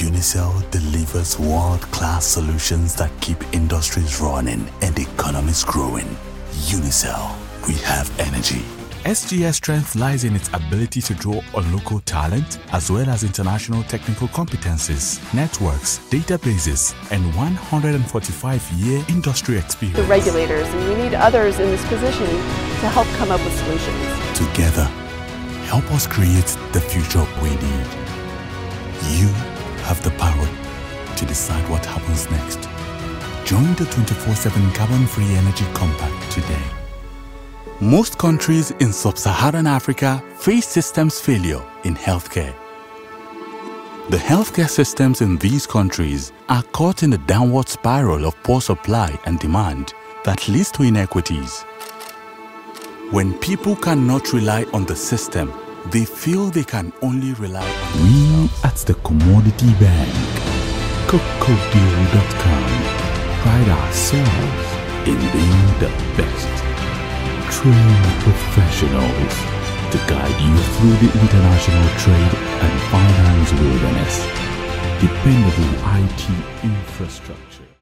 Unicel delivers world-class solutions that keep industries running and economies growing. Unicel, we have energy. SGS strength lies in its ability to draw on local talent as well as international technical competencies, networks, databases, and 145-year industry experience. The regulators, and we need others in this position to help come up with solutions. Together, help us create the future we need. You have the power to decide what happens next. Join the 24/7 Carbon-Free Energy Compact today. Most countries in sub-Saharan Africa face systems failure in healthcare. The healthcare systems in these countries are caught in a downward spiral of poor supply and demand that leads to inequities. When people cannot rely on the system, they feel they can only rely on We at the Commodity Bank, CocoDeal.com, pride ourselves in being the best. Trained professionals to guide you through the international trade and finance wilderness. Dependable IT infrastructure.